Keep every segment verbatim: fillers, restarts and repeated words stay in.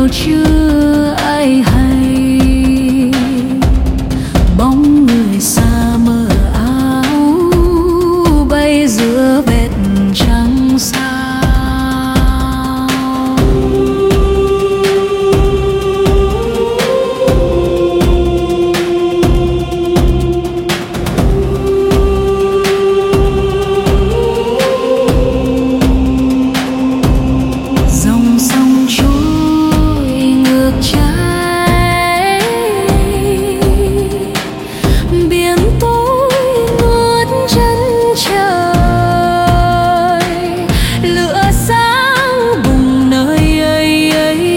điều chưa ai hay, bóng người xa mờ áo bay giữa vệt trăng sao. Dòng sông trôi ngược trái, biển tối nuốt chân trời, lửa sáng bùng nơi ấy ấy,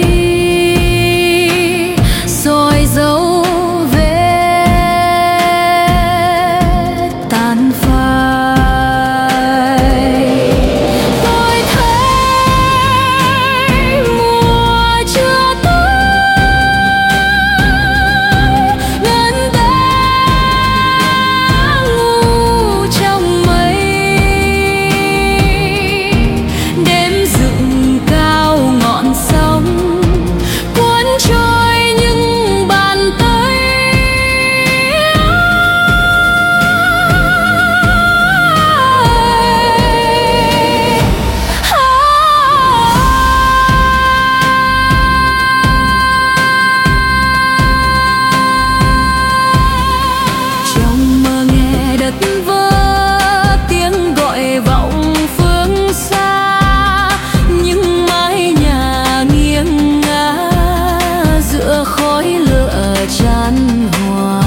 soi dấu vết tàn phai. Tôi thấy mùa chưa tới, ngân vang ngủ trong mây, đêm dựng cao ngọn sóng cuốn trôi những bàn tay. Trong mơ nghe đất vỡ tiếng gọi vọng phương xa, những mái nhà nghiêng ngả giữa khói lửa chan hòa.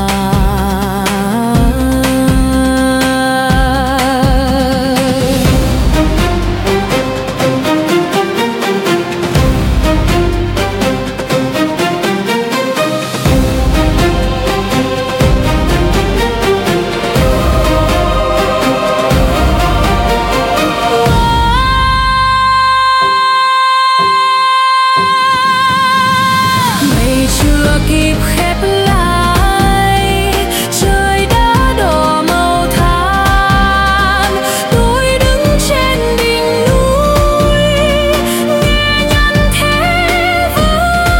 Mây chưa kịp khép lại, trời đã đổ màu than. Tôi đứng trên đỉnh núi, nghe nhắn thế vỡ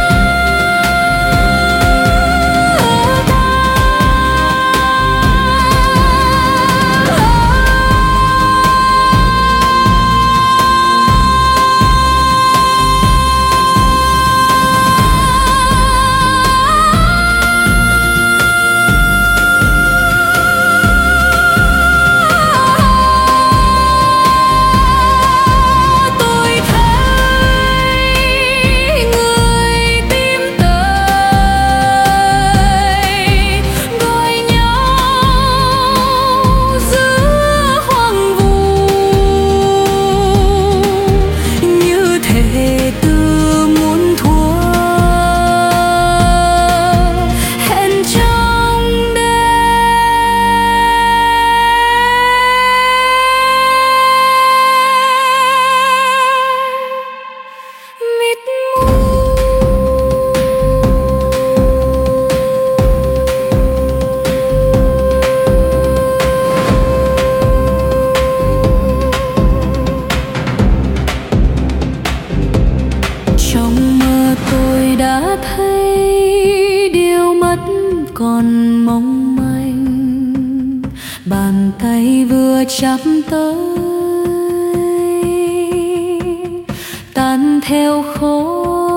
tôi thấy người tìm tới, gọi nhau giữa hoang vu, như thể từ muôn thuở hẹn trong đêm mịt mù. Trong mơ tôi đã thấy điều mất còn mong manh, bàn tay vừa chạm tới tan theo khói.